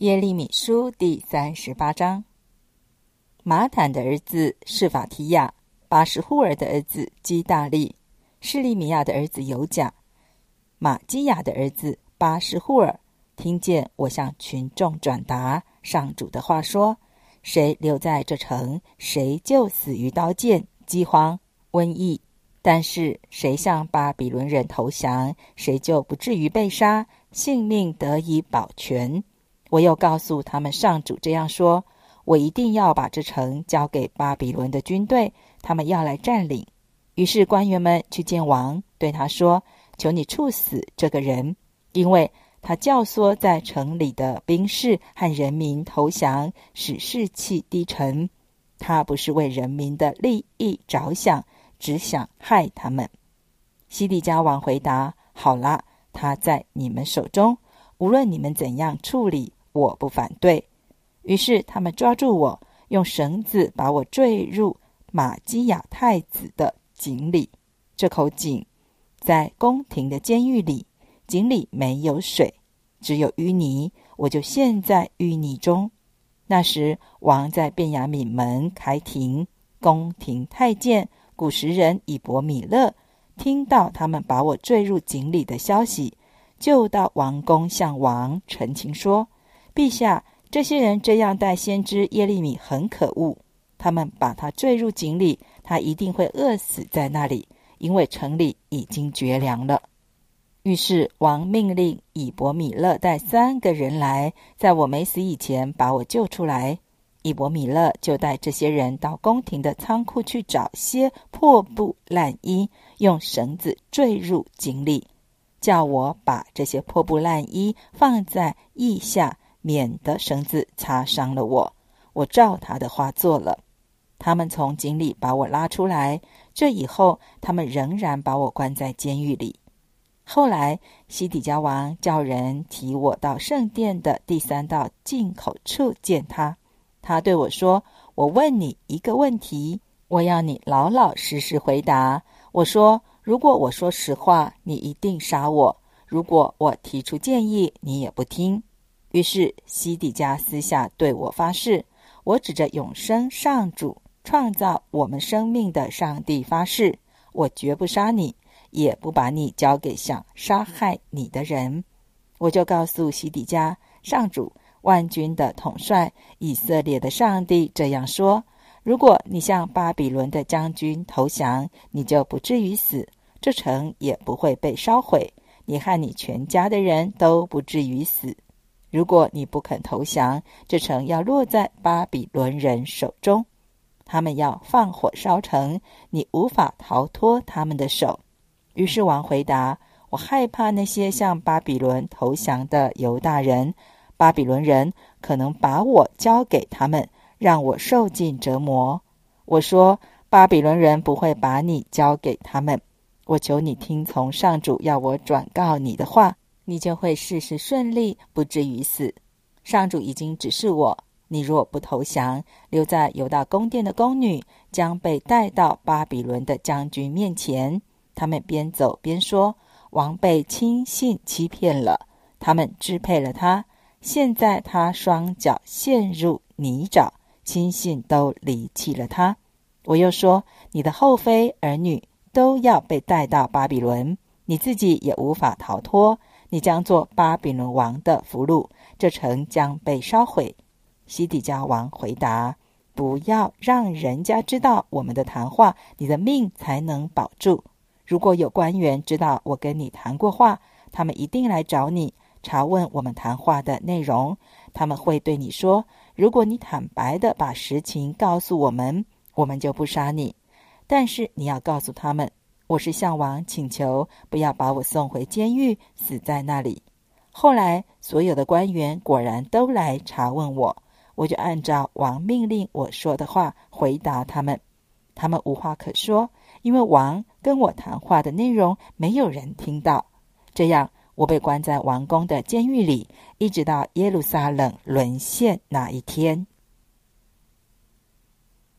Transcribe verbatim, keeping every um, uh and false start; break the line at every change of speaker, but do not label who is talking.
耶利米书第三十八章。马坦的儿子示法提亚，巴什户尔的儿子基大利，示利米亚的儿子犹甲，马基亚的儿子巴什户尔，听见我向群众转达上主的话说，谁留在这城，谁就死于刀剑、饥荒、瘟疫，但是谁向巴比伦人投降，谁就不至于被杀，性命得以保全。我又告诉他们，上主这样说，我一定要把这城交给巴比伦的军队，他们要来占领。于是官员们去见王，对他说，求你处死这个人，因为他教唆在城里的兵士和人民投降，使士气低沉。他不是为人民的利益着想，只想害他们。西底家王回答，好啦，他在你们手中，无论你们怎样处理，我不反对。于是他们抓住我，用绳子把我坠入马基亚太子的井里。这口井在宫廷的监狱里，井里没有水，只有淤泥，我就陷在淤泥中。那时王在便雅悯门开庭，宫廷太监古时人以伯米勒听到他们把我坠入井里的消息，就到王宫向王陈情说，陛下，这些人这样待先知耶利米很可恶，他们把他坠入井里，他一定会饿死在那里，因为城里已经绝粮了。于是王命令以伯米勒带三个人来，在我没死以前把我救出来。以伯米勒就带这些人到宫廷的仓库去找些破布烂衣，用绳子坠入井里，叫我把这些破布烂衣放在腋下，免得绳子擦伤了我。我照他的话做了。他们从井里把我拉出来，这以后他们仍然把我关在监狱里。后来西底家王叫人提我到圣殿的第三道进口处见他。他对我说，我问你一个问题，我要你老老实实回答。我说，如果我说实话，你一定杀我；如果我提出建议，你也不听。于是西底家私下对我发誓，我指着永生上主创造我们生命的上帝发誓，我绝不杀你，也不把你交给想杀害你的人。我就告诉西底家，上主万军的统帅以色列的上帝这样说，如果你向巴比伦的将军投降，你就不至于死，这城也不会被烧毁，你和你全家的人都不至于死。如果你不肯投降，这城要落在巴比伦人手中，他们要放火烧城，你无法逃脱他们的手。于是王回答，我害怕那些向巴比伦投降的犹大人，巴比伦人可能把我交给他们，让我受尽折磨。我说，巴比伦人不会把你交给他们。我求你听从上主要我转告你的话，你就会事事顺利，不至于死。上主已经指示我，你若不投降，留在犹大宫殿的宫女将被带到巴比伦的将军面前。他们边走边说，王被亲信欺骗了，他们支配了他，现在他双脚陷入泥沼，亲信都离弃了他。我又说，你的后妃儿女都要被带到巴比伦，你自己也无法逃脱，你将做巴比伦王的俘虏，这城将被烧毁。西底家王回答，不要让人家知道我们的谈话，你的命才能保住。如果有官员知道我跟你谈过话，他们一定来找你，查问我们谈话的内容。他们会对你说，如果你坦白地把实情告诉我们，我们就不杀你。但是你要告诉他们，我是向王请求，不要把我送回监狱，死在那里。后来所有的官员果然都来查问我，我就按照王命令我说的话回答他们。他们无话可说，因为王跟我谈话的内容没有人听到。这样我被关在王宫的监狱里，一直到耶路撒冷沦陷那一天。